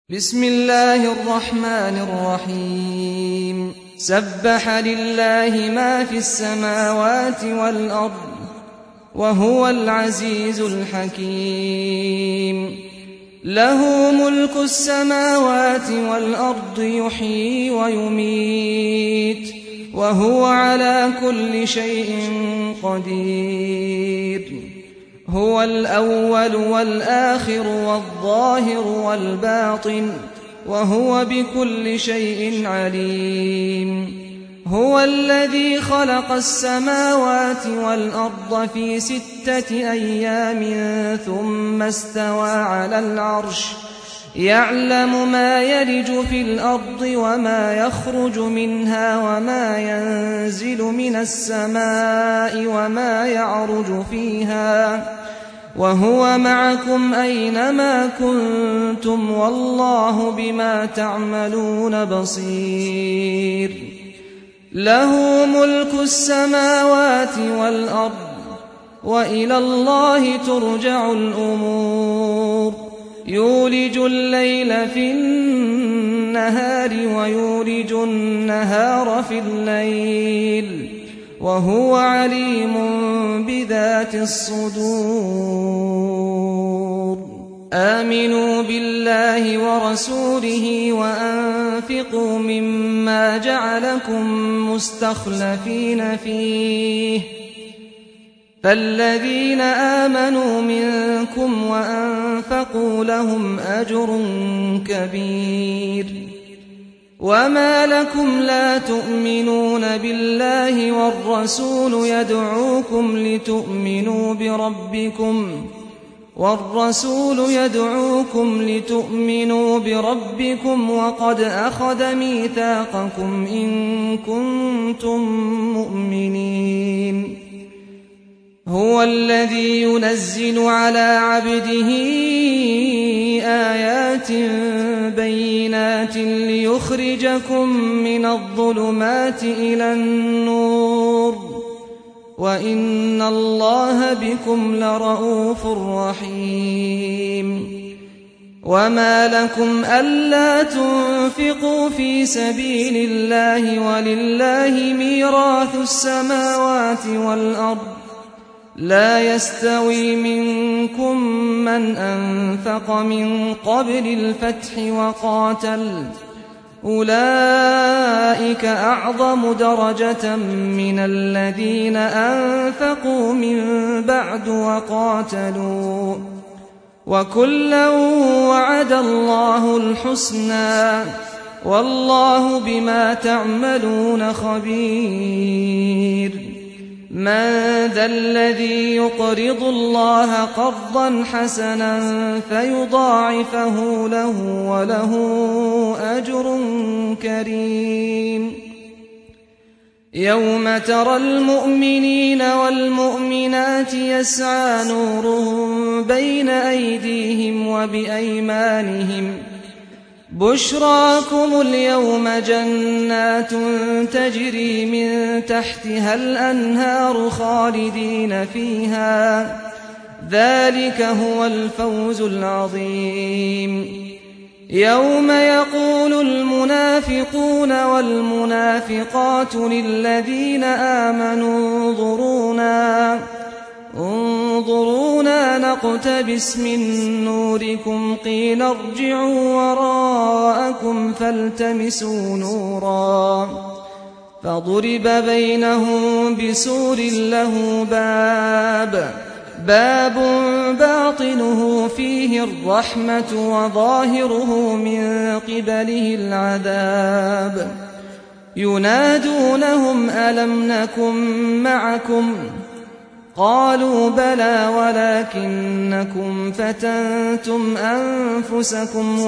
بسم الله الرحمن الرحيم سبح لله ما في السماوات والأرض وهو العزيز الحكيم له ملك السماوات والأرض يحيي ويميت وهو على كل شيء قدير هو الأول والآخر والظاهر والباطن وهو بكل شيء عليم هو الذي خلق السماوات والأرض في 6 أيام ثم استوى على العرش يعلم ما يلج في الأرض وما يخرج منها وما ينزل من السماء وما يعرج فيها وهو معكم أينما كنتم والله بما تعملون بصير له ملك السماوات والأرض وإلى الله ترجع الأمور يولج الليل في النهار ويولج النهار في الليل وهو عليم بذات الصدور آمنوا بالله ورسوله وأنفقوا مما جعلكم مستخلفين فيه فالذين آمنوا منكم وأنفقوا لهم أجر كبير وما لكم لا تؤمنون بالله والرسول يدعوكم لتؤمنوا بربكم وقد أخذ ميثاقكم إن كنتم مؤمنين هو الذي ينزل على عبده آيات بينات ليخرجكم من الظلمات إلى النور وإن الله بكم لرءوف رحيم وما لكم ألا تنفقوا في سبيل الله ولله ميراث السماوات والأرض لا يستوي منكم من أنفق من قبل الفتح وقاتل أولئك أعظم درجة من الذين أنفقوا من بعد وقاتلوا وكلا وعد الله الحسنى والله بما تعملون خبير من ذا الذي يقرض الله قرضا حسنا فيضاعفه له وله أجر كريم يوم ترى المؤمنين والمؤمنات يسعى نورهم بين أيديهم وبأيمانهم بشراكم اليوم جنات تجري من تحتها الأنهار خالدين فيها ذلك هو الفوز العظيم يوم يقول المنافقون والمنافقات للذين آمنوا انظرونا نقتبس من نوركم قيل ارجعوا وراءكم فالتمسوا نورا فضرب بينهم بسور له باب باطنه فيه الرحمة وظاهره من قبله العذاب ينادونهم ألم نكن معكم قالوا بلى ولكنكم فتنتم أنفسكم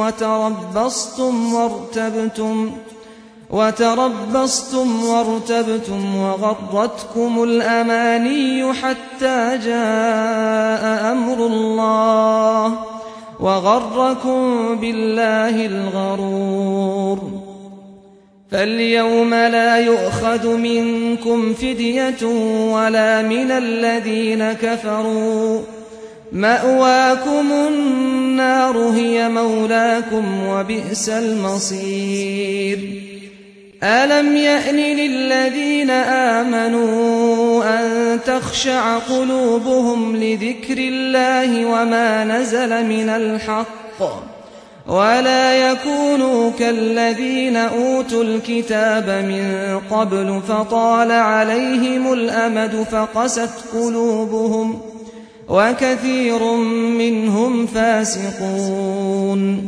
وتربصتم وارتبتم وغرتكم الأماني حتى جاء أمر الله وغركم بالله الغرور فاليوم لا يؤخذ منكم فدية ولا من الذين كفروا مأواكم النار هي مولاكم وبئس المصير ألم يأن للذين آمنوا أن تخشع قلوبهم لذكر الله وما نزل من الحق ولا يكونوا كالذين أوتوا الكتاب من قبل فطال عليهم الأمد فقست قلوبهم وكثير منهم فاسقون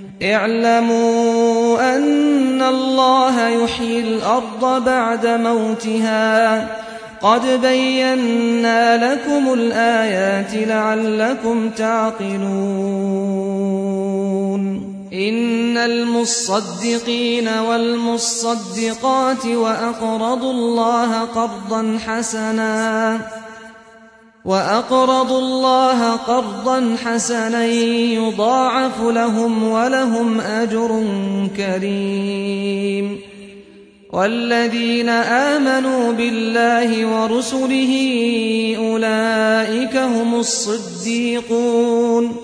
اعلموا أن الله يحيي الأرض بعد موتها قد بينا لكم الآيات لعلكم تعقلون إن المصدقين والمصدقات وأقرضوا الله قرضا حسنا يضاعف لهم ولهم أجر كريم والذين آمنوا بالله ورسله أولئك هم الصديقون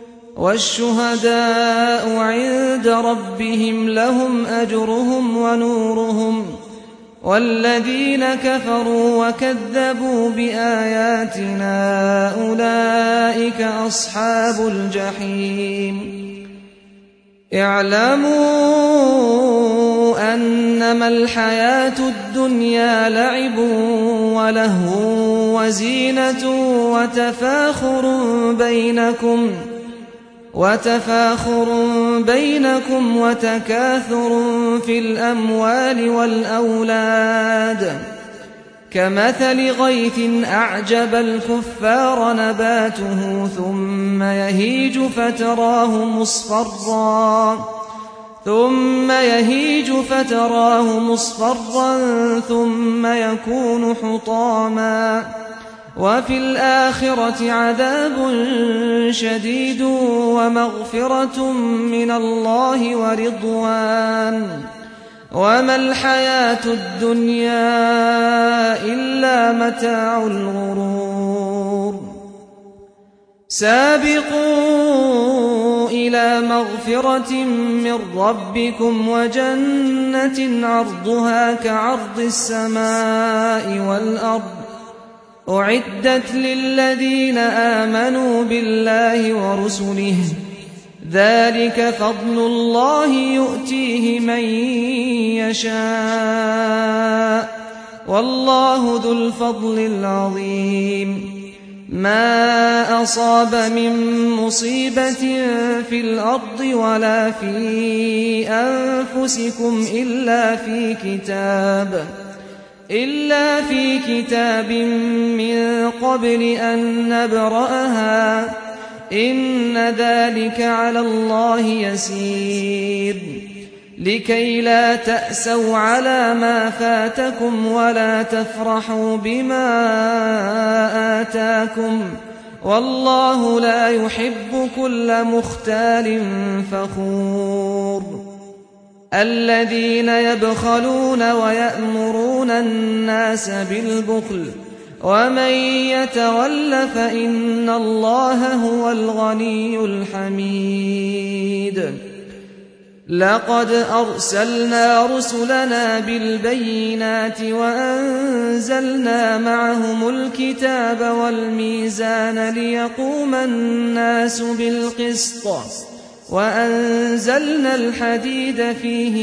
والشهداء عند ربهم لهم أجرهم ونورهم والذين كفروا وكذبوا بآياتنا أولئك أصحاب الجحيم اعلموا أنما الحياة الدنيا لعب ولهو وزينة وتفاخر بينكم وتكاثر في الأموال والأولاد كمثل غيث أعجب الكفار نباته ثم يهيج فتراه مصفرا ثم يكون حطاما وفي الآخرة عذاب شديد ومغفرة من الله ورضوان وما الحياة الدنيا إلا متاع الغرور سابقوا إلى مغفرة من ربكم وجنة عرضها كعرض السماء والأرض أعدت للذين آمنوا بالله ورسله ذلك فضل الله يؤتيه من يشاء والله ذو الفضل العظيم ما أصاب من مصيبة في الأرض ولا في أنفسكم إلا في كتاب من قبل أن نبرأها إن ذلك على الله يسير لكي لا تأسوا على ما فاتكم ولا تفرحوا بما آتاكم والله لا يحب كل مختال فخور الذين يبخلون ويأمرون الناس بالبخل ومن يتول فإن الله هو الغني الحميد لقد أرسلنا رسلنا بالبينات وأنزلنا معهم الكتاب والميزان ليقوم الناس بالقسط وأنزلنا الحديد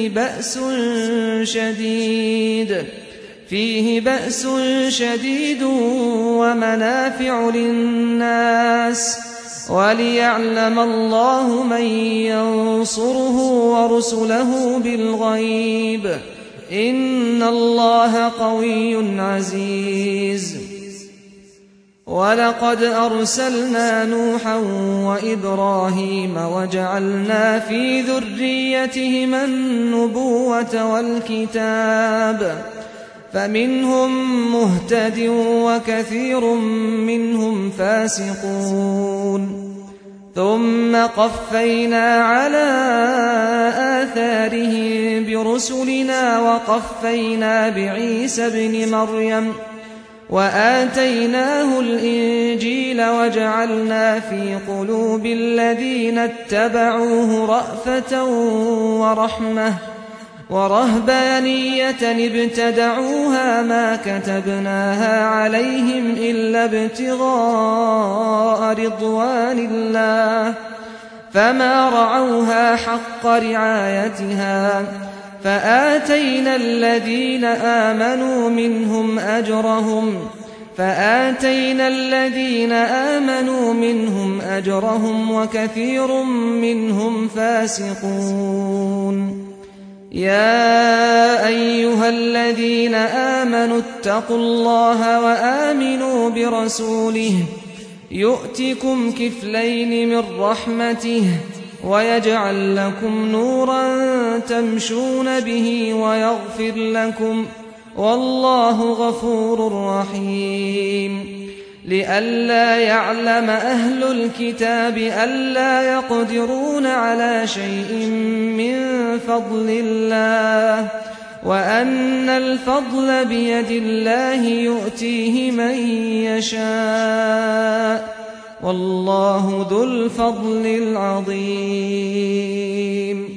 فيه بأس شديد ومنافع للناس وليعلم الله من ينصره ورسله بالغيب إن الله قوي عزيز ولقد أرسلنا نوحا وإبراهيم وجعلنا في ذريتهما النبوة والكتاب فمنهم مهتد وكثير منهم فاسقون ثم قفينا على آثارهم برسلنا وقفينا بعيسى ابن مريم وآتيناه الإنجيل وجعلنا في قلوب الذين اتبعوه رأفة ورحمة ورهبانية ابتدعوها ما كتبناها عليهم إلا ابتغاء رضوان الله فما رعوها حق رعايتها فآتينا الذين آمنوا منهم أجرهم وكثير منهم فاسقون. يا أيها الذين آمنوا اتقوا الله وآمنوا برسوله يؤتكم كفلين من رحمته ويجعل لكم نورا تمشون به ويغفر لكم والله غفور رحيم. لئلا يعلم أهل الكتاب ألا يقدرون على شيء من فضل الله وأن الفضل بيد الله يؤتيه من يشاء والله ذو الفضل العظيم.